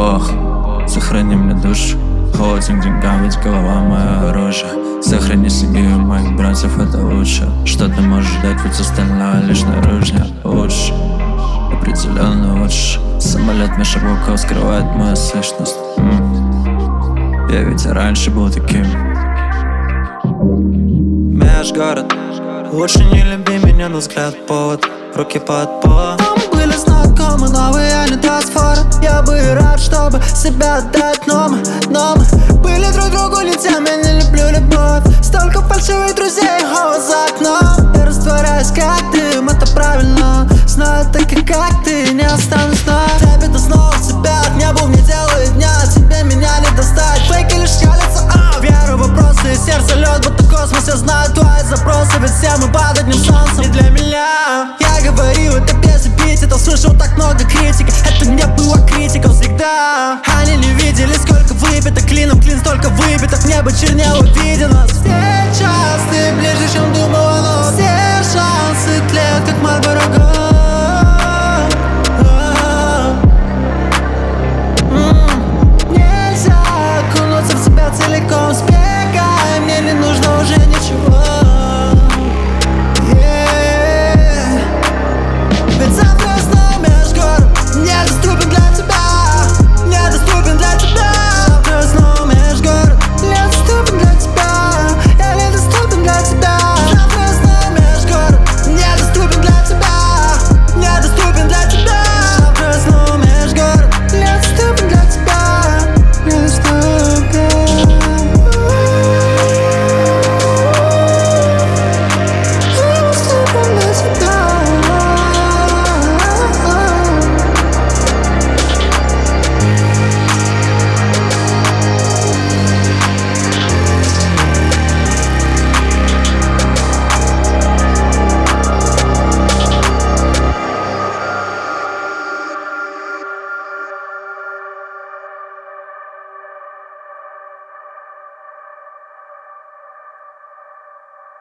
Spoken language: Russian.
Бог, сохрани мне душу. Холоден к деньгам, ведь голова мое оружие. Сохрани семью моих братьев, это лучше. Что ты можешь дать, ведь остальное лишь наружнее. Лучше, определенно лучше. Самолет меж облаков скрывает мою сущность. Я ведь и раньше был таким. Межгород. Лучше не люби меня, но взгляд повод. Руки под пол. Мы были знакомы, новые не даст фора. Я бы и рад, чтобы себя отдать, но мы были друг другу не тем, я не люблю любовь. Столько фальшивых друзей, голос за окном. Я растворяюсь, как дым, это правильно. Знаю, таких как ты, не останусь вновь. Трепет снова себя, от неба мне делает дня. Тебе меня не достать, фейки лишь скалятся, веру в вопросы, сердце лед, будто космос. Я знаю твои запросы, ведь все мы под одним солнцем. И для меня, я говорил это без эпитетов, слышал так много критики. Это не было критиком всегда. Они не видели, сколько выпито, клином клин, столько выбиток. Небо чернело, видя нас. Сейчас ты ближе, чем думала, но все шансы тлеют, как мольба.